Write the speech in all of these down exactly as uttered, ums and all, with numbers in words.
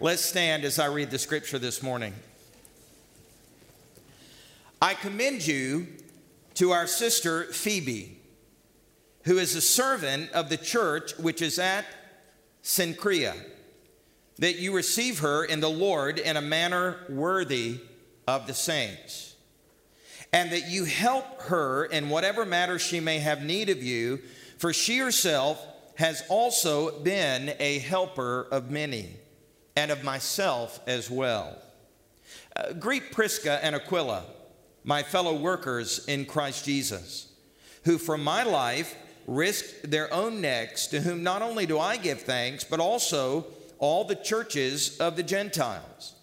Let's stand as I read the scripture this morning. I commend you to our sister Phoebe, who is a servant of the church which is at Cenchrea, that you receive her in the Lord in a manner worthy of the saints, and that you help her in whatever matter she may have need of you, for she herself has also been a helper of many, and of myself as well. Uh, greet Prisca and Aquila, my fellow workers in Christ Jesus, who for my life risked their own necks, to whom not only do I give thanks, but also all the churches of the Gentiles.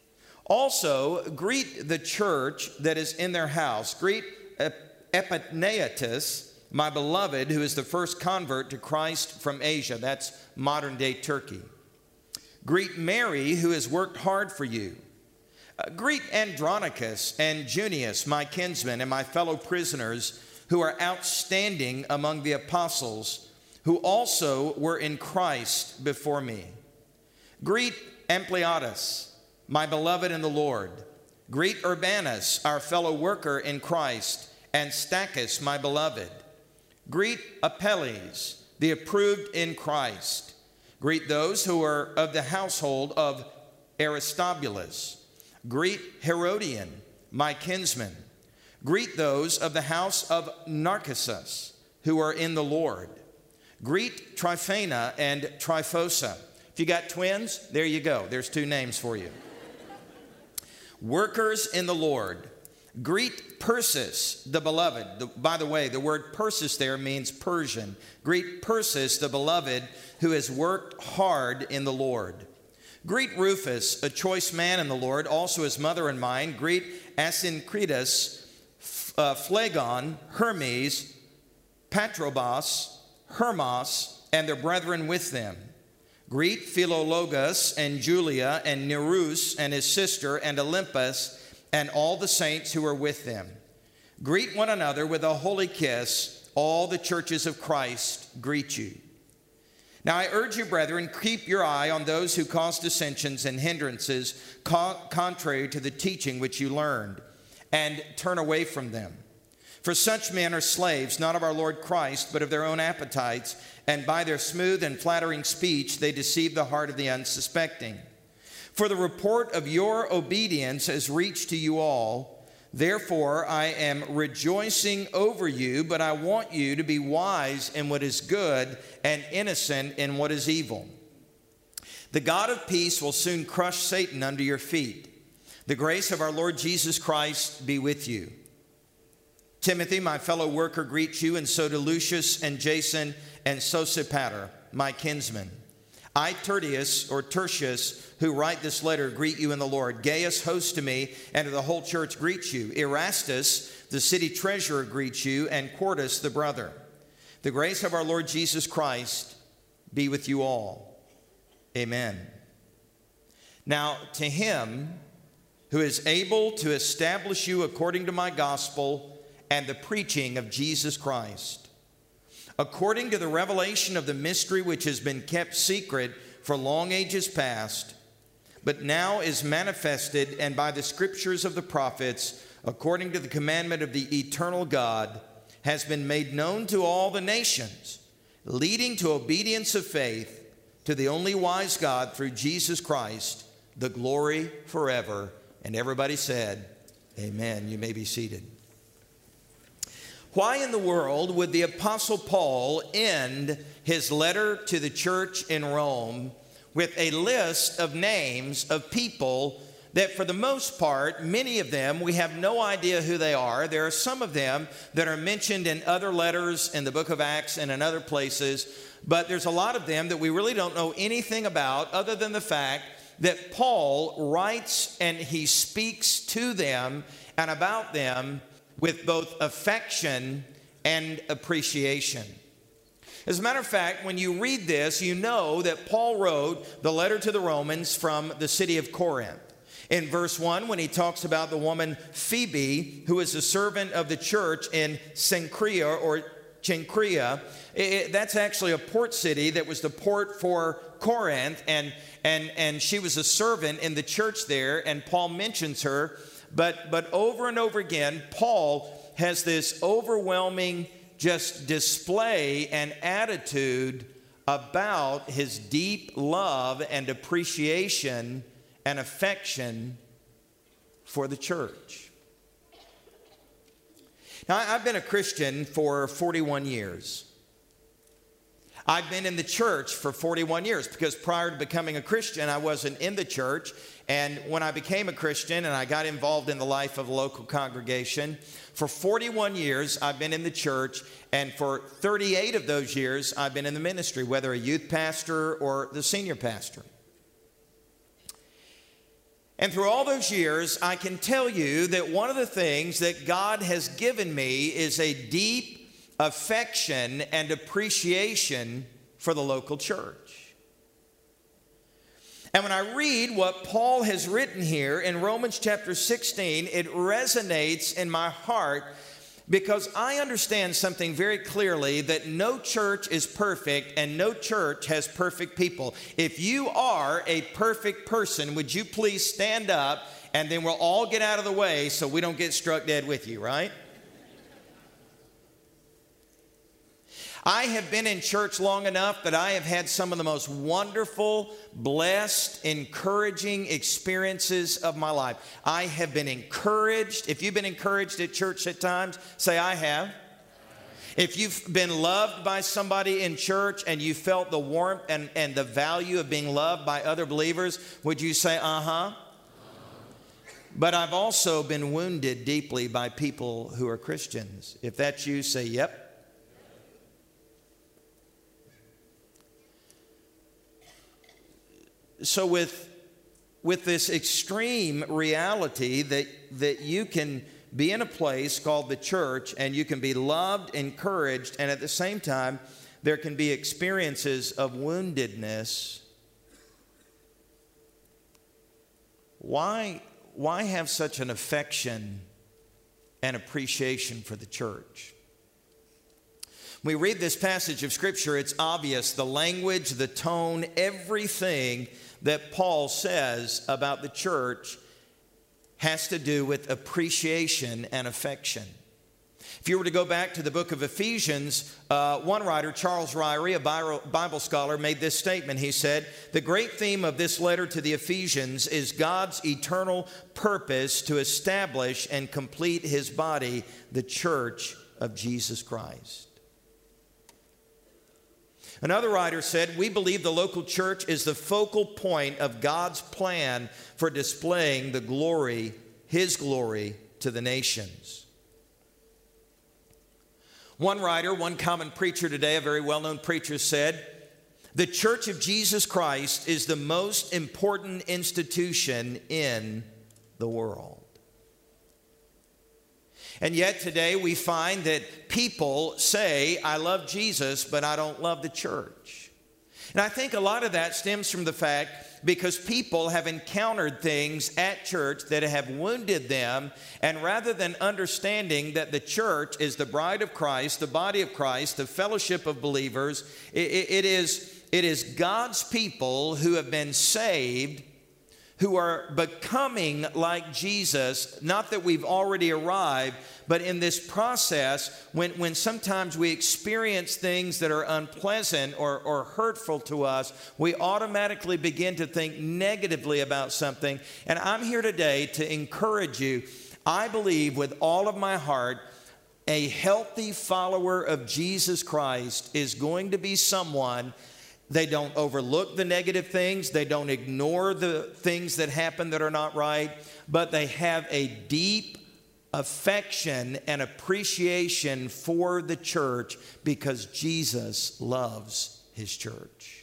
Also, greet the church that is in their house. Greet Epaphras, my beloved, who is the first convert to Christ from Asia. That's modern-day Turkey. Greet Mary, who has worked hard for you. Uh, greet Andronicus and Junius, my kinsmen and my fellow prisoners, who are outstanding among the apostles, who also were in Christ before me. Greet Ampliatus, my beloved in the Lord. Greet Urbanus, our fellow worker in Christ, and Stachys, my beloved. Greet Apelles, the approved in Christ. Greet those who are of the household of Aristobulus. Greet Herodian, my kinsman. Greet those of the house of Narcissus, who are in the Lord. Greet Tryphena and Tryphosa. If you got twins, there you go. There's two names for you. Workers in the Lord. Greet Persis, the beloved. The, by the way, the word Persis there means Persian. Greet Persis, the beloved, who has worked hard in the Lord. Greet Rufus, a choice man in the Lord, also his mother and mine. Greet Asyncritus, uh, Phlegon, Hermes, Patrobas, Hermas, and their brethren with them. Greet Philologus and Julia and Nereus and his sister and Olympus and all the saints who are with them. Greet one another with a holy kiss. All the churches of Christ greet you. Now I urge you, brethren, keep your eye on those who cause dissensions and hindrances co- contrary to the teaching which you learned, and turn away from them. For such men are slaves, not of our Lord Christ, but of their own appetites, and by their smooth and flattering speech they deceive the heart of the unsuspecting. For the report of your obedience has reached to you all. Therefore I am rejoicing over you, but I want you to be wise in what is good and innocent in what is evil. The God of peace will soon crush Satan under your feet. The grace of our Lord Jesus Christ be with you. Timothy, my fellow worker, greets you, and so do Lucius and Jason and Sosipater, my kinsmen. I, Tertius, or Tertius, who write this letter, greet you in the Lord. Gaius, host to me, and to the whole church greets you. Erastus, the city treasurer, greets you, and Quartus, the brother. The grace of our Lord Jesus Christ be with you all. Amen. Now, to him who is able to establish you according to my gospel and the preaching of Jesus Christ, according to the revelation of the mystery which has been kept secret for long ages past, but now is manifested, and by the scriptures of the prophets, according to the commandment of the eternal God, has been made known to all the nations, leading to obedience of faith to the only wise God through Jesus Christ, the glory forever. And everybody said, amen. You may be seated. Why in the world would the Apostle Paul end his letter to the church in Rome with a list of names of people that, for the most part, many of them, we have no idea who they are? There are some of them that are mentioned in other letters in the book of Acts and in other places, but there's a lot of them that we really don't know anything about other than the fact that Paul writes and he speaks to them and about them with both affection and appreciation. As a matter of fact, when you read this, you know that Paul wrote the letter to the Romans from the city of Corinth. In verse one, when he talks about the woman Phoebe, who is a servant of the church in Cenchrea or Cenchrea. It, it, that's actually a port city that was the port for Corinth, and, and, and she was a servant in the church there, and Paul mentions her. But, but over and over again, Paul has this overwhelming just display and attitude about his deep love and appreciation and affection for the church. Now, I've been a Christian for forty-one years. I've been in the church for forty-one years because prior to becoming a Christian, I wasn't in the church. And when I became a Christian and I got involved in the life of a local congregation, for forty-one years, I've been in the church. And for thirty-eight of those years, I've been in the ministry, whether a youth pastor or the senior pastor. And through all those years, I can tell you that one of the things that God has given me is a deep affection and appreciation for the local church. And when I read what Paul has written here in Romans chapter sixteen, it resonates in my heart because I understand something very clearly, that no church is perfect and no church has perfect people. If you are a perfect person, would you please stand up, and then we'll all get out of the way so we don't get struck dead with you, right? I have been in church long enough that I have had some of the most wonderful, blessed, encouraging experiences of my life. I have been encouraged. If you've been encouraged at church at times, say, I have. If you've been loved by somebody in church and you felt the warmth and, and the value of being loved by other believers, would you say, uh-huh? But I've also been wounded deeply by people who are Christians. If that's you, say, yep. So with, with this extreme reality that, that you can be in a place called the church and you can be loved, encouraged, and at the same time, there can be experiences of woundedness. Why, why have such an affection and appreciation for the church? When we read this passage of Scripture, it's obvious the language, the tone, everything that Paul says about the church has to do with appreciation and affection. If you were to go back to the book of Ephesians, uh, one writer, Charles Ryrie, a Bible scholar, made this statement. He said, the great theme of this letter to the Ephesians is God's eternal purpose to establish and complete his body, the church of Jesus Christ. Another writer said, we believe the local church is the focal point of God's plan for displaying the glory, his glory, to the nations. One writer, one common preacher today, a very well-known preacher, said, the Church of Jesus Christ is the most important institution in the world. And yet today we find that people say, I love Jesus, but I don't love the church. And I think a lot of that stems from the fact because people have encountered things at church that have wounded them, and rather than understanding that the church is the bride of Christ, the body of Christ, the fellowship of believers, it, it, it is, it is God's people who have been saved, who are becoming like Jesus, not that we've already arrived, but in this process, when, when sometimes we experience things that are unpleasant or, or hurtful to us, we automatically begin to think negatively about something. And I'm here today to encourage you. I believe with all of my heart, a healthy follower of Jesus Christ is going to be someone. They don't overlook the negative things. They don't ignore the things that happen that are not right. But they have a deep affection and appreciation for the church because Jesus loves his church.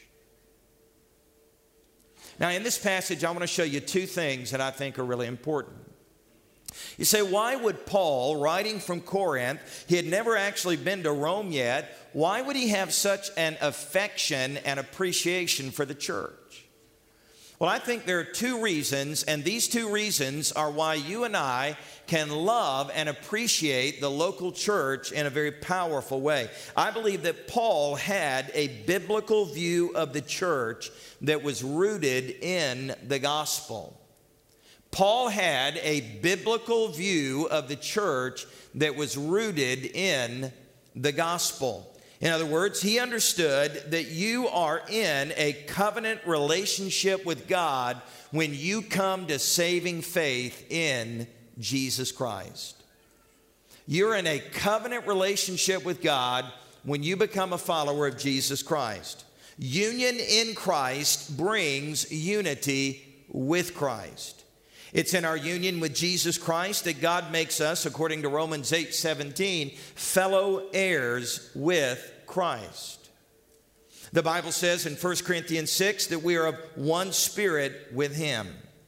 Now, in this passage, I want to show you two things that I think are really important. You say, why would Paul, writing from Corinth, he had never actually been to Rome yet, why would he have such an affection and appreciation for the church? Well, I think there are two reasons, and these two reasons are why you and I can love and appreciate the local church in a very powerful way. I believe that Paul had a biblical view of the church that was rooted in the gospel. Paul had a biblical view of the church that was rooted in the gospel. In other words, he understood that you are in a covenant relationship with God when you come to saving faith in Jesus Christ. You're in a covenant relationship with God when you become a follower of Jesus Christ. Union in Christ brings unity with Christ. It's in our union with Jesus Christ that God makes us, according to Romans eight seventeen, fellow heirs with Christ. The Bible says in First Corinthians six that we are of one spirit with him.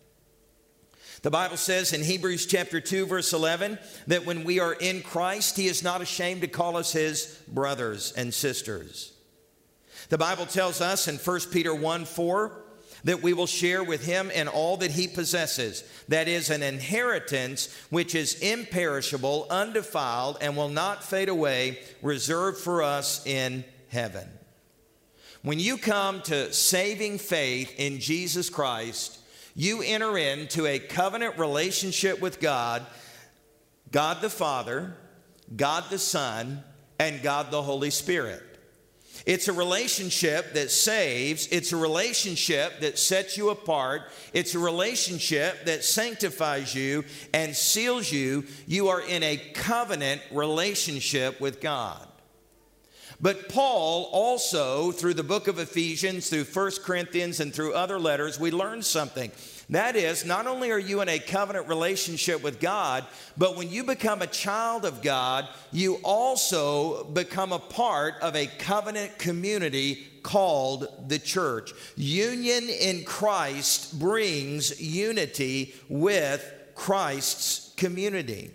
The Bible says in Hebrews chapter two verse eleven that when we are in Christ, he is not ashamed to call us his brothers and sisters. The Bible tells us in First Peter one four that we will share with him in all that he possesses. That is an inheritance which is imperishable, undefiled, and will not fade away, reserved for us in heaven. When you come to saving faith in Jesus Christ, you enter into a covenant relationship with God, God the Father, God the Son, and God the Holy Spirit. It's a relationship that saves. It's a relationship that sets you apart. It's a relationship that sanctifies you and seals you. You are in a covenant relationship with God. But Paul also, through the book of Ephesians, through First Corinthians, and through other letters, we learn something. That is, not only are you in a covenant relationship with God, but when you become a child of God, you also become a part of a covenant community called the church. Union in Christ brings unity with Christ's community.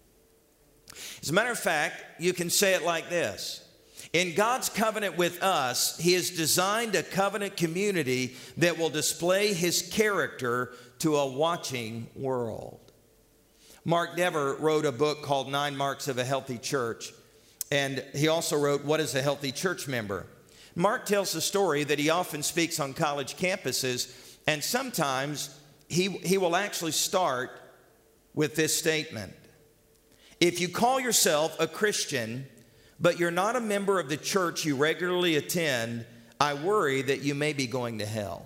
As a matter of fact, you can say it like this. In God's covenant with us, he has designed a covenant community that will display his character to a watching world. Mark Dever wrote a book called Nine Marks of a Healthy Church, and he also wrote, What is a Healthy Church Member? Mark tells the story that he often speaks on college campuses, and sometimes he, he will actually start with this statement. If you call yourself a Christian, but you're not a member of the church you regularly attend, I worry that you may be going to hell.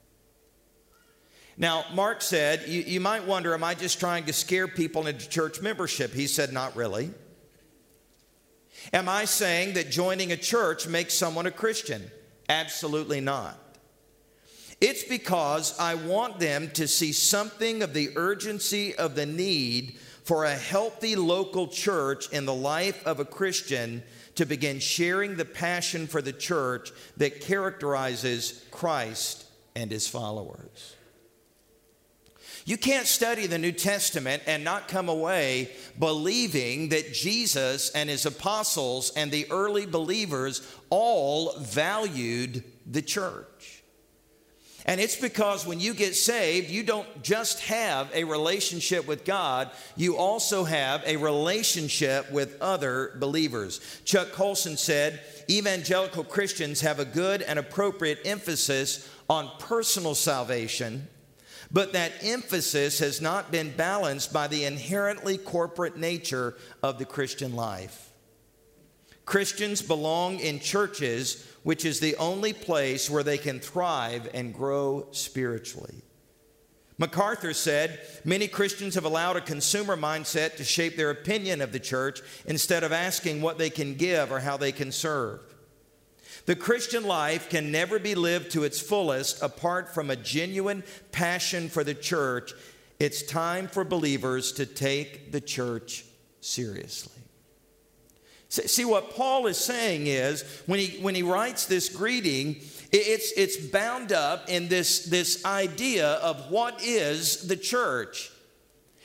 Now, Mark said, you, you might wonder, am I just trying to scare people into church membership? He said, not really. Am I saying that joining a church makes someone a Christian? Absolutely not. It's because I want them to see something of the urgency of the need for a healthy local church in the life of a Christian to begin sharing the passion for the church that characterizes Christ and his followers. You can't study the New Testament and not come away believing that Jesus and his apostles and the early believers all valued the church. And it's because when you get saved, you don't just have a relationship with God, you also have a relationship with other believers. Chuck Colson said, evangelical Christians have a good and appropriate emphasis on personal salvation, but that emphasis has not been balanced by the inherently corporate nature of the Christian life. Christians belong in churches, which is the only place where they can thrive and grow spiritually. MacArthur said, many Christians have allowed a consumer mindset to shape their opinion of the church instead of asking what they can give or how they can serve. The Christian life can never be lived to its fullest apart from a genuine passion for the church. It's time for believers to take the church seriously. See, what Paul is saying is, when he, when he writes this greeting, it's, it's bound up in this, this idea of what is the church.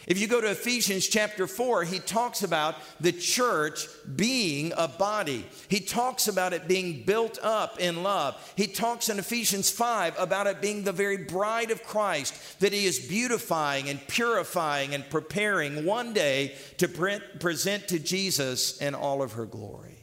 If you go to Ephesians chapter four, he talks about the church being a body. He talks about it being built up in love. He talks in Ephesians five about it being the very bride of Christ, that he is beautifying and purifying and preparing one day to pre- present to Jesus in all of her glory.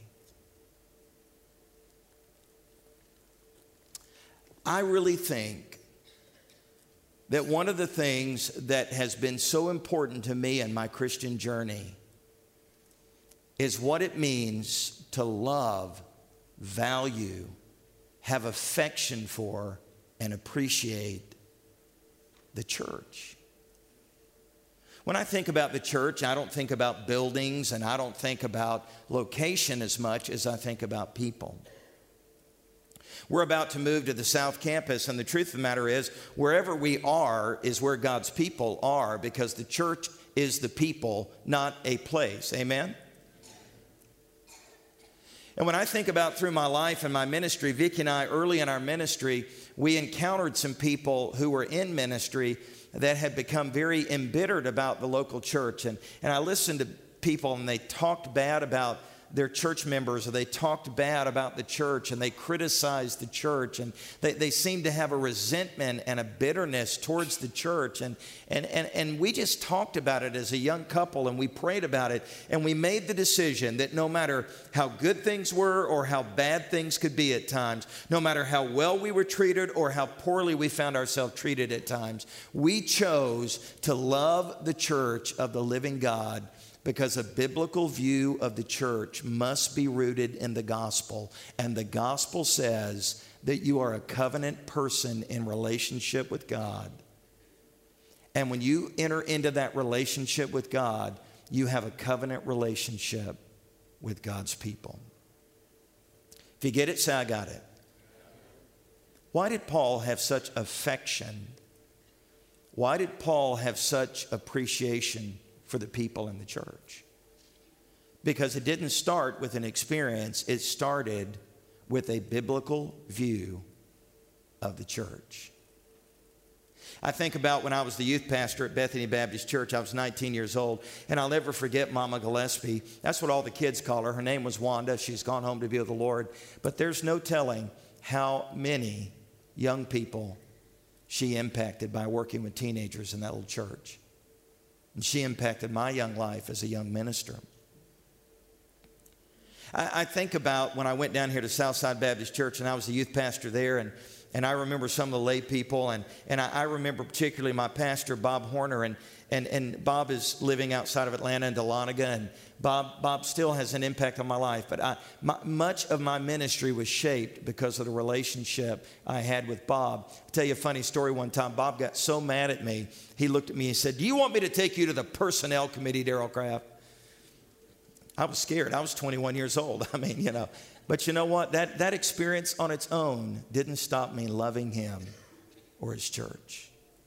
I really think that one of the things that has been so important to me in my Christian journey is what it means to love, value, have affection for, and appreciate the church. When I think about the church, I don't think about buildings and I don't think about location as much as I think about people. We're about to move to the South Campus, and the truth of the matter is, wherever we are is where God's people are, because the church is the people, not a place. Amen? And when I think about through my life and my ministry, Vicki and I, early in our ministry, we encountered some people who were in ministry that had become very embittered about the local church. And, and I listened to people, and they talked bad about their church members, or they talked bad about the church, and they criticized the church, and they, they seemed to have a resentment and a bitterness towards the church. And, and, and, and we just talked about it as a young couple, and we prayed about it, and we made the decision that no matter how good things were or how bad things could be at times, no matter how well we were treated or how poorly we found ourselves treated at times, we chose to love the church of the living God, because a biblical view of the church must be rooted in the gospel. And the gospel says that you are a covenant person in relationship with God. And when you enter into that relationship with God, you have a covenant relationship with God's people. If you get it, say, I got it. Why did Paul have such affection? Why did Paul have such appreciation for the people in the church? Because it didn't start with an experience. It started with a biblical view of the church. I think about when I was the youth pastor at Bethany Baptist Church. I was nineteen years old, and I'll never forget Mama Gillespie. That's what all the kids call her. Her name was Wanda. She's gone home to be with the Lord. But there's no telling how many young people she impacted by working with teenagers in that little church. And she impacted my young life as a young minister. I, I think about when I went down here to Southside Baptist Church, and I was the youth pastor there, and, and I remember some of the lay people, and, and I, I remember particularly my pastor, Bob Horner, and, and, and Bob is living outside of Atlanta in Dahlonega, and Bob, Bob still has an impact on my life, but I, my, much of my ministry was shaped because of the relationship I had with Bob. I'll tell you a funny story. One time, Bob got so mad at me, he looked at me and said, "Do you want me to take you to the personnel committee, Daryl Kraft?" I was scared. I was twenty-one years old. I mean, you know. But you know what? That, that experience on its own didn't stop me loving him or his church.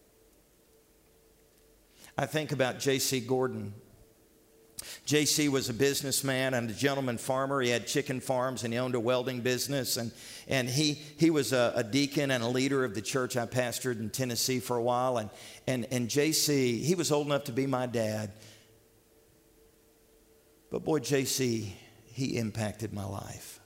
I think about J C Gordon. J C was a businessman and a gentleman farmer. He had chicken farms and he owned a welding business. And, and he, he was a, a deacon and a leader of the church I pastored in Tennessee for a while. And, and, and J C, he was old enough to be my dad. But boy, J C, he impacted my life.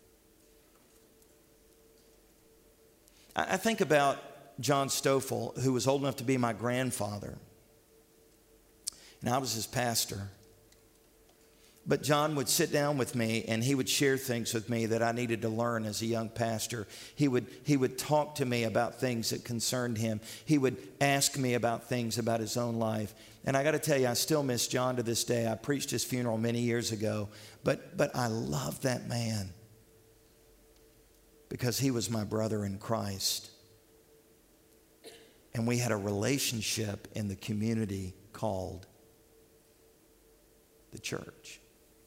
I, I think about John Stoffel, who was old enough to be my grandfather. And I was his pastor. But John would sit down with me and he would share things with me that I needed to learn as a young pastor. He would, he would talk to me about things that concerned him. He would ask me about things about his own life. And I got to tell you, I still miss John to this day. I preached his funeral many years ago. But, but I love that man because he was my brother in Christ. And we had a relationship in the community called the church.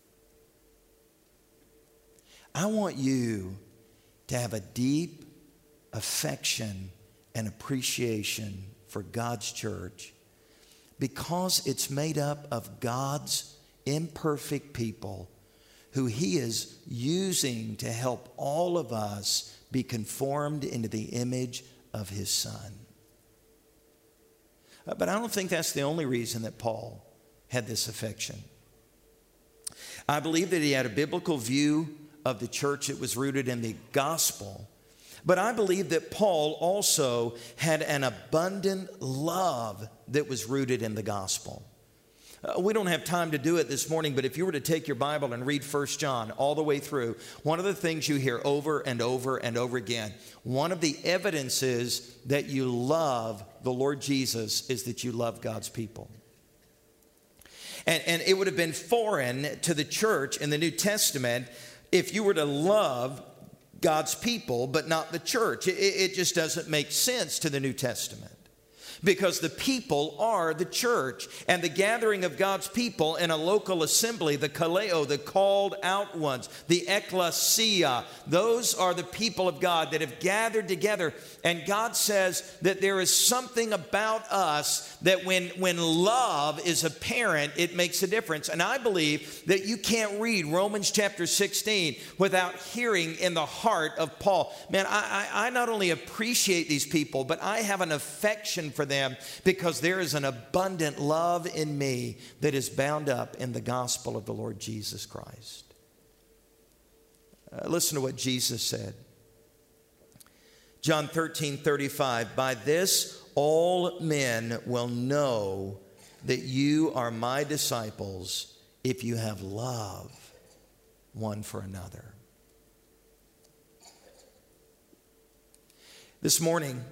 I want you to have a deep affection and appreciation for God's church because it's made up of God's imperfect people who he is using to help all of us be conformed into the image of his Son. Uh, but I don't think that's the only reason that Paul had this affection. I believe that he had a biblical view of the church that was rooted in the gospel. But I believe that Paul also had an abundant love that was rooted in the gospel. Uh, we don't have time to do it this morning, but if you were to take your Bible and read First John all the way through, one of the things you hear over and over and over again, one of the evidences that you love the Lord Jesus is that you love God's people. And, and it would have been foreign to the church in the New Testament if you were to love God's people, but not the church. It, it just doesn't make sense to the New Testament. Because the people are the church, and the gathering of God's people in a local assembly, the kaleo, the called out ones, the ecclesia, those are the people of God that have gathered together. And God says that there is something about us that when, when love is apparent, it makes a difference. And I believe that you can't read Romans chapter sixteen without hearing in the heart of Paul. Man, I, I, I not only appreciate these people, but I have an affection for them. them because there is an abundant love in me that is bound up in the gospel of the Lord Jesus Christ. Uh, listen to what Jesus said. John thirteen thirty-five, by this all men will know that you are my disciples if you have love one for another. This morning,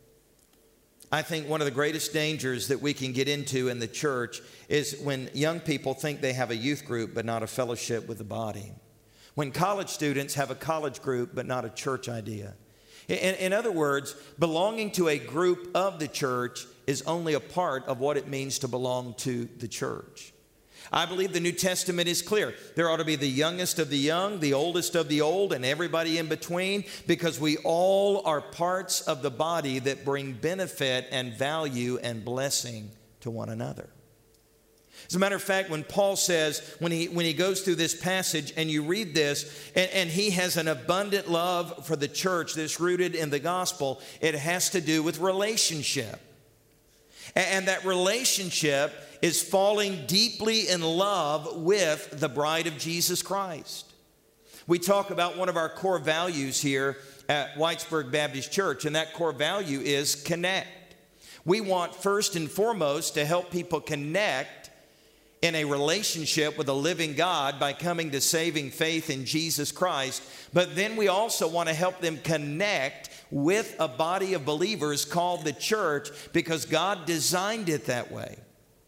I think one of the greatest dangers that we can get into in the church is when young people think they have a youth group but not a fellowship with the body. When college students have a college group but not a church idea. In, in other words, belonging to a group of the church is only a part of what it means to belong to the church. I believe the New Testament is clear. There ought to be the youngest of the young, the oldest of the old, and everybody in between, because we all are parts of the body that bring benefit and value and blessing to one another. As a matter of fact, when Paul says, when he, when he goes through this passage and you read this, and, and he has an abundant love for the church that's rooted in the gospel, it has to do with relationship. And, and that relationship is falling deeply in love with the bride of Jesus Christ. We talk about one of our core values here at Whitesburg Baptist Church, and that core value is connect. We want first and foremost to help people connect in a relationship with a living God by coming to saving faith in Jesus Christ. But then we also want to help them connect with a body of believers called the church, because God designed it that way.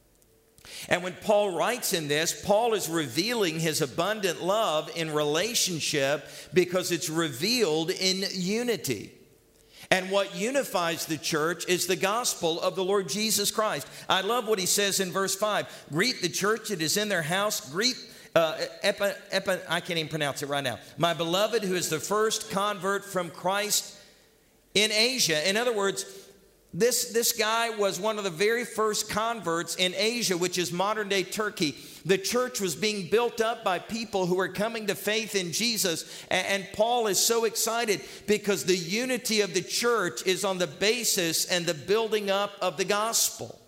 And when Paul writes in this, Paul is revealing his abundant love in relationship because it's revealed in unity. And what unifies the church is the gospel of the Lord Jesus Christ. I love what he says in verse five. Greet the church that is in their house. Greet, uh, epi, epi, I can't even pronounce it right now. My beloved, who is the first convert from Christ in Asia. In other words, This, this guy was one of the very first converts in Asia, which is modern-day Turkey. The church was being built up by people who were coming to faith in Jesus. And, and Paul is so excited because the unity of the church is on the basis and the building up of the gospel.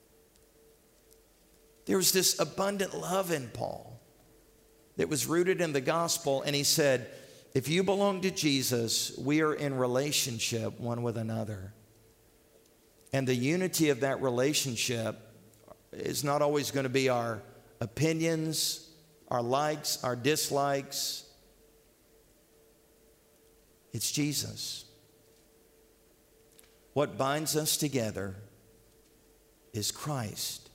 There was this abundant love in Paul that was rooted in the gospel. And he said, if you belong to Jesus, we are in relationship one with another. And the unity of that relationship is not always going to be our opinions, our likes, our dislikes. It's Jesus. What binds us together is Christ.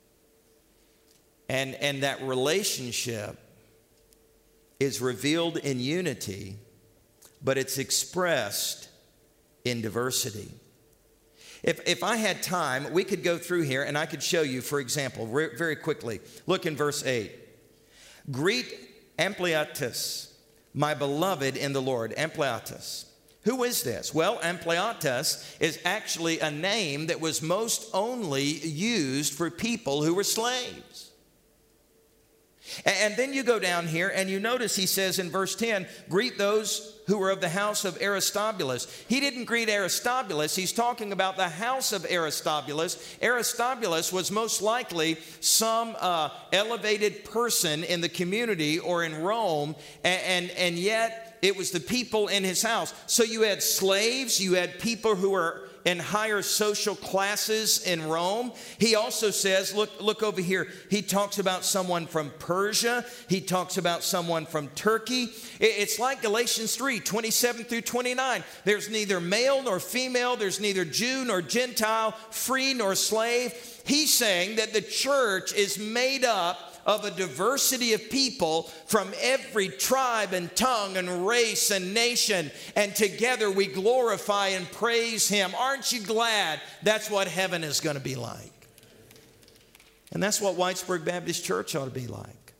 And, and that relationship is revealed in unity, but it's expressed in diversity. If, if I had time, we could go through here and I could show you, for example, re- very quickly. Look in verse eight. Greet Ampliatus, my beloved in the Lord. Ampliatus. Who is this? Well, Ampliatus is actually a name that was most only used for people who were slaves. And then you go down here and you notice he says in verse ten, greet those who are of the house of Aristobulus. He didn't greet Aristobulus. He's talking about the house of Aristobulus. Aristobulus was most likely some uh, elevated person in the community or in Rome, and, and, and yet it was the people in his house. So you had slaves, you had people who were in higher social classes in Rome. He also says, look, look over here. He talks about someone from Persia. He talks about someone from Turkey. It's like Galatians three, twenty-seven through twenty-nine. There's neither male nor female. There's neither Jew nor Gentile, free nor slave. He's saying that the church is made up of a diversity of people from every tribe and tongue and race and nation, and together we glorify and praise him. Aren't you glad that's what heaven is going to be like? And that's what Whitesburg Baptist Church ought to be like.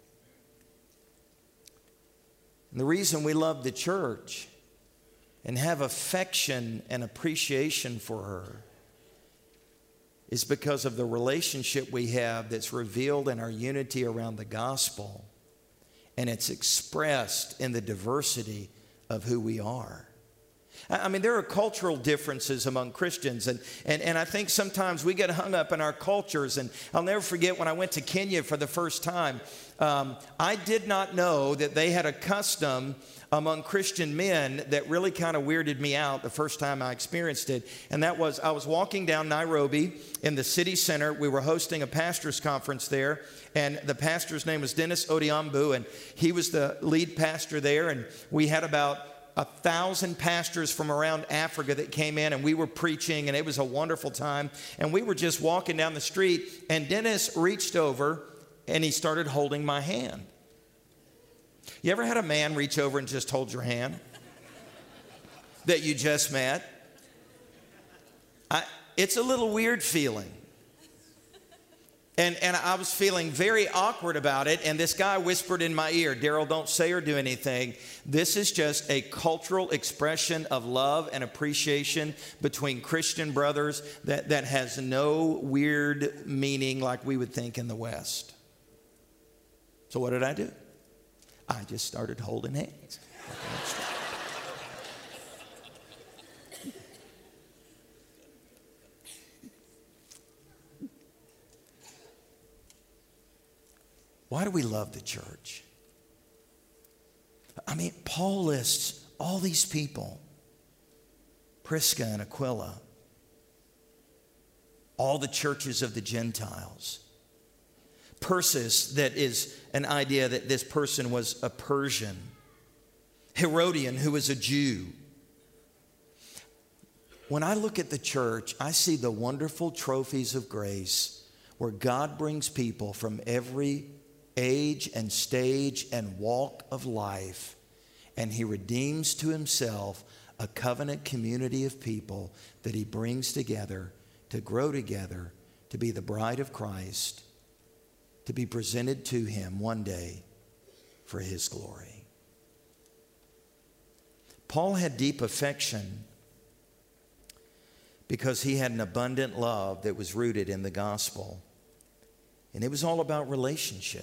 And the reason we love the church and have affection and appreciation for her is because of the relationship we have that's revealed in our unity around the gospel, and it's expressed in the diversity of who we are. I mean, there are cultural differences among Christians, and, and, and I think sometimes we get hung up in our cultures. And I'll never forget when I went to Kenya for the first time, um, I did not know that they had a custom among Christian men that really kind of weirded me out the first time I experienced it. And that was, I was walking down Nairobi in the city center. We were hosting a pastor's conference there, and the pastor's name was Dennis Odiambu, and he was the lead pastor there. And we had about a thousand pastors from around Africa that came in, and we were preaching, and it was a wonderful time. And we were just walking down the street, and Dennis reached over and he started holding my hand. You ever had a man reach over and just hold your hand that you just met? I, it's a little weird feeling. And, and I was feeling very awkward about it. And this guy whispered in my ear, Daryl, don't say or do anything. This is just a cultural expression of love and appreciation between Christian brothers that, that has no weird meaning like we would think in the West. So what did I do? I just started holding hands. Why do we love the church? I mean, Paul lists all these people, Prisca and Aquila, all the churches of the Gentiles. Persis, that is an idea that this person was a Persian. Herodian, who was a Jew. When I look at the church, I see the wonderful trophies of grace where God brings people from every age and stage and walk of life, and he redeems to himself a covenant community of people that he brings together to grow together, to be the bride of Christ, to be presented to him one day for his glory. Paul had deep affection because he had an abundant love that was rooted in the gospel. And it was all about relationship.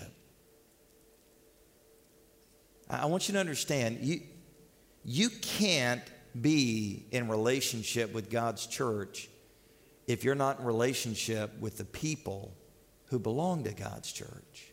I want you to understand, you, you can't be in relationship with God's church if you're not in relationship with the people who belong to God's church.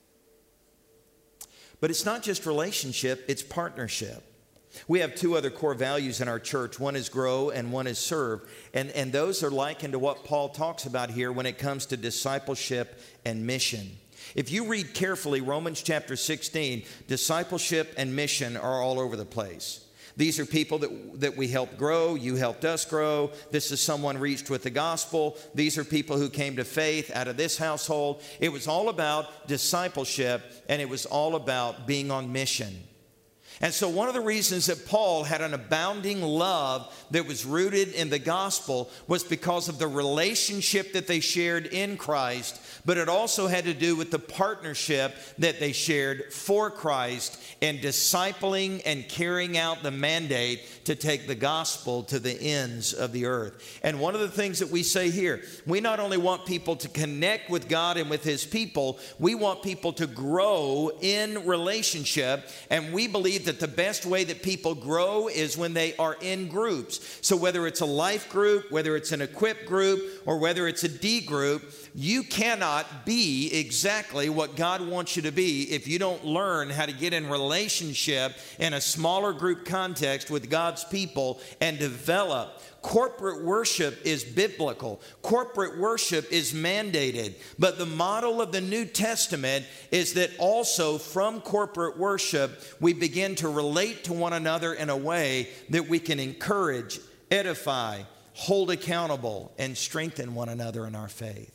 But it's not just relationship, it's partnership. We have two other core values in our church. One is grow and one is serve. And, and those are likened to what Paul talks about here when it comes to discipleship and mission. If you read carefully Romans chapter sixteen, discipleship and mission are all over the place. These are people that, that we helped grow. You helped us grow. This is someone reached with the gospel. These are people who came to faith out of this household. It was all about discipleship, and it was all about being on mission. And so one of the reasons that Paul had an abounding love that was rooted in the gospel was because of the relationship that they shared in Christ, but it also had to do with the partnership that they shared for Christ in discipling and carrying out the mandate to take the gospel to the ends of the earth. And one of the things that we say here, we not only want people to connect with God and with His people, we want people to grow in relationship, and we believe that the best way that people grow is when they are in groups. So whether it's a life group, whether it's an equip group, or whether it's a D group, you cannot be exactly what God wants you to be if you don't learn how to get in relationship in a smaller group context with God's people and develop. Corporate worship is biblical. Corporate worship is mandated. But the model of the New Testament is that also from corporate worship, we begin to relate to one another in a way that we can encourage, edify, hold accountable, and strengthen one another in our faith.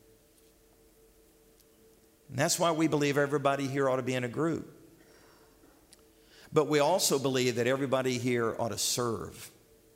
And that's why we believe everybody here ought to be in a group. But we also believe that everybody here ought to serve.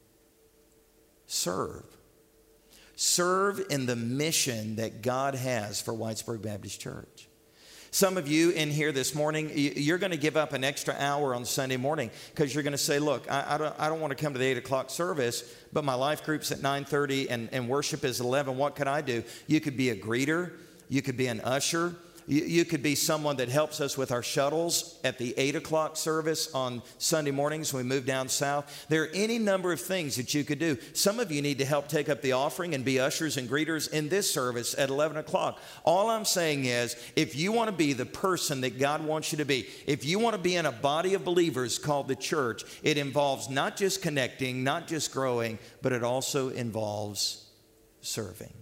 Serve. Serve in the mission that God has for Whitesburg Baptist Church. Some of you in here this morning, you're going to give up an extra hour on Sunday morning because you're going to say, look, I, I don't, I don't want to come to the eight o'clock service, but my life group's at nine thirty and, and worship is eleven. What could I do? You could be a greeter. You could be an usher. You, you could be someone that helps us with our shuttles at the eight o'clock service on Sunday mornings when we move down south. There are any number of things that you could do. Some of you need to help take up the offering and be ushers and greeters in this service at eleven o'clock. All I'm saying is, if you want to be the person that God wants you to be, if you want to be in a body of believers called the church, it involves not just connecting, not just growing, but it also involves serving.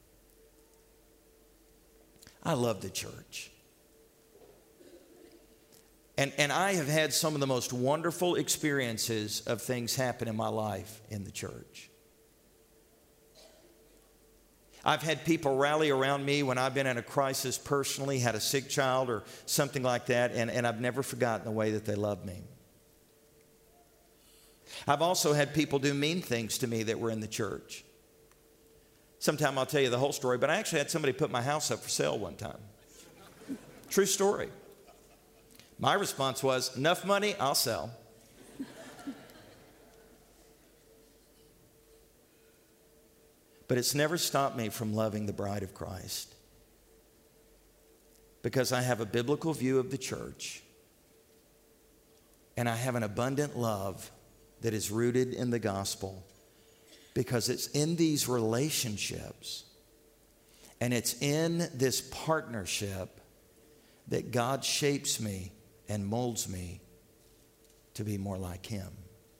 I love the church. And, and I have had some of the most wonderful experiences of things happen in my life in the church. I've had people rally around me when I've been in a crisis personally, had a sick child or something like that, and, and I've never forgotten the way that they loved me. I've also had people do mean things to me that were in the church. Sometime I'll tell you the whole story, but I actually had somebody put my house up for sale one time. True story. My response was, enough money, I'll sell. But it's never stopped me from loving the bride of Christ, because I have a biblical view of the church, and I have an abundant love that is rooted in the gospel. Because it's in these relationships and it's in this partnership that God shapes me and molds me to be more like Him.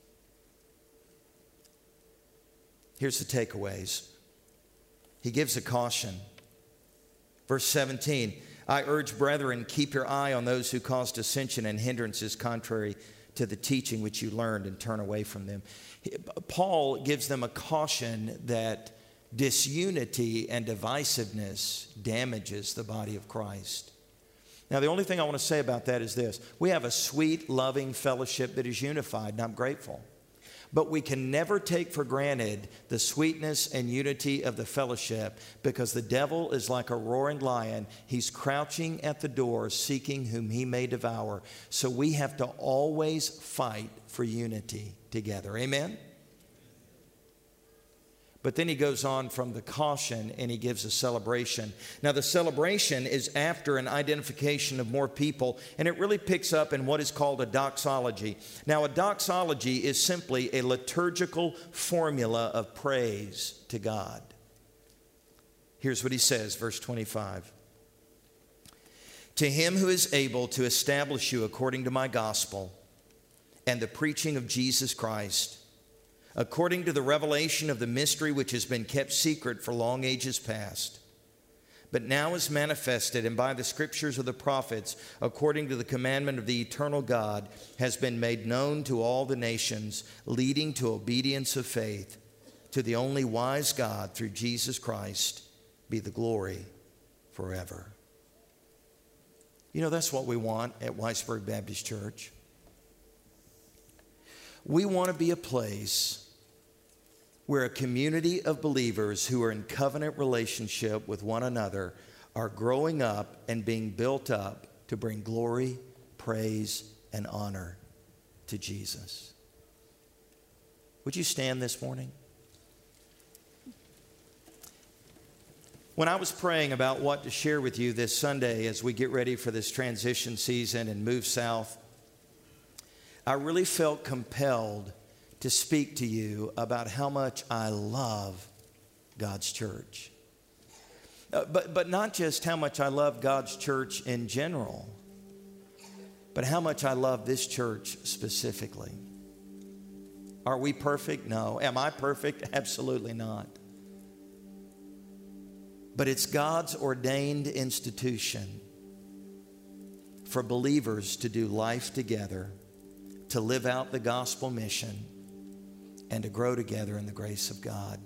Here's the takeaways. He gives a caution. Verse seventeen, I urge, brethren, keep your eye on those who cause dissension and hindrances contrary to the teaching which you learned, and turn away from them. Paul gives them a caution that disunity and divisiveness damages the body of Christ. Now, the only thing I want to say about that is this. We have a sweet, loving fellowship that is unified, and I'm grateful. But we can never take for granted the sweetness and unity of the fellowship, because the devil is like a roaring lion. He's crouching at the door, seeking whom he may devour. So we have to always fight for unity together. Amen? But then he goes on from the caution and he gives a celebration. Now, the celebration is after an identification of more people, and it really picks up in what is called a doxology. Now, a doxology is simply a liturgical formula of praise to God. Here's what he says, verse twenty-five. To him who is able to establish you according to my gospel and the preaching of Jesus Christ, according to the revelation of the mystery which has been kept secret for long ages past, but now is manifested, and by the scriptures of the prophets, according to the commandment of the eternal God, has been made known to all the nations, leading to obedience of faith, to the only wise God, through Jesus Christ, be the glory forever. You know, that's what we want at Whitesburg Baptist Church. We want to be a place where a community of believers who are in covenant relationship with one another are growing up and being built up to bring glory, praise, and honor to Jesus. Would you stand this morning? When I was praying about what to share with you this Sunday as we get ready for this transition season and move south, I really felt compelled to speak to you about how much I love God's church. Uh, but, but not just how much I love God's church in general, but how much I love this church specifically. Are we perfect? No. Am I perfect? Absolutely not. But it's God's ordained institution for believers to do life together, to live out the gospel mission, and to grow together in the grace of God.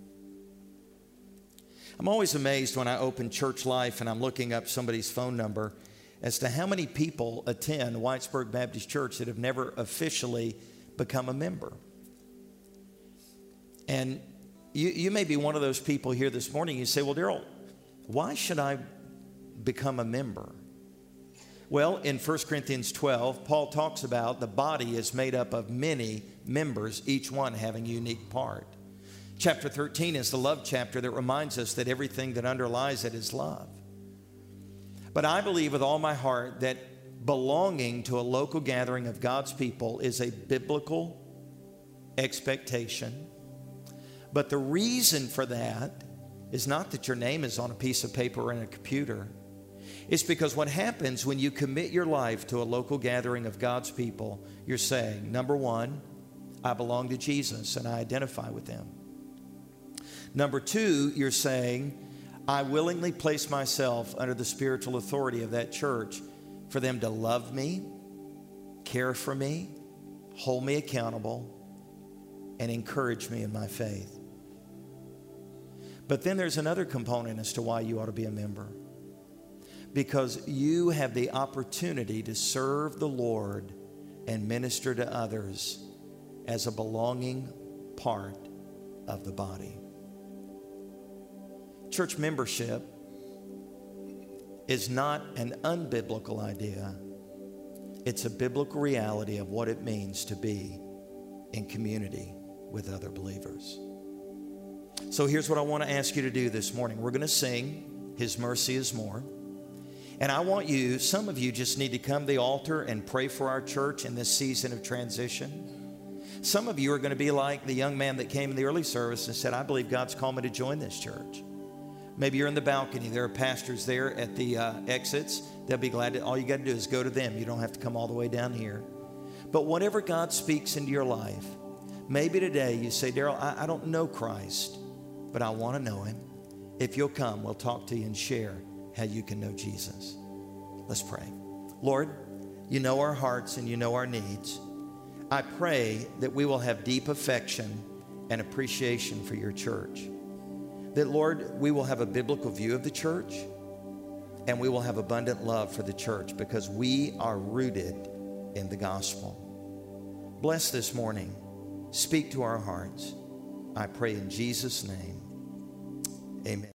I'm always amazed when I open Church Life and I'm looking up somebody's phone number as to how many people attend Whitesburg Baptist Church that have never officially become a member. And you, you may be one of those people here this morning. You say, well, Daryl, why should I become a member? Well, in First Corinthians twelve, Paul talks about the body is made up of many members, each one having a unique part. Chapter thirteen is the love chapter that reminds us that everything that underlies it is love. But I believe with all my heart that belonging to a local gathering of God's people is a biblical expectation. But the reason for that is not that your name is on a piece of paper or in a computer. It's because what happens when you commit your life to a local gathering of God's people, you're saying, number one, I belong to Jesus and I identify with Him. Number two, you're saying, I willingly place myself under the spiritual authority of that church for them to love me, care for me, hold me accountable, and encourage me in my faith. But then there's another component as to why you ought to be a member. Because you have the opportunity to serve the Lord and minister to others as a belonging part of the body. Church membership is not an unbiblical idea. It's a biblical reality of what it means to be in community with other believers. So here's what I want to ask you to do this morning. We're going to sing His Mercy is More. And I want you, some of you just need to come to the altar and pray for our church in this season of transition. Some of you are going to be like the young man that came in the early service and said, I believe God's called me to join this church. Maybe you're in the balcony. There are pastors there at the uh, exits. They'll be glad to, all you got to do is go to them. You don't have to come all the way down here. But whatever God speaks into your life, maybe today you say, Daryl, I, I don't know Christ, but I want to know Him. If you'll come, we'll talk to you and share how you can know Jesus. Let's pray. Lord, you know our hearts and you know our needs. I pray that we will have deep affection and appreciation for your church. That, Lord, we will have a biblical view of the church and we will have abundant love for the church because we are rooted in the gospel. Bless this morning. Speak to our hearts. I pray in Jesus' name. Amen.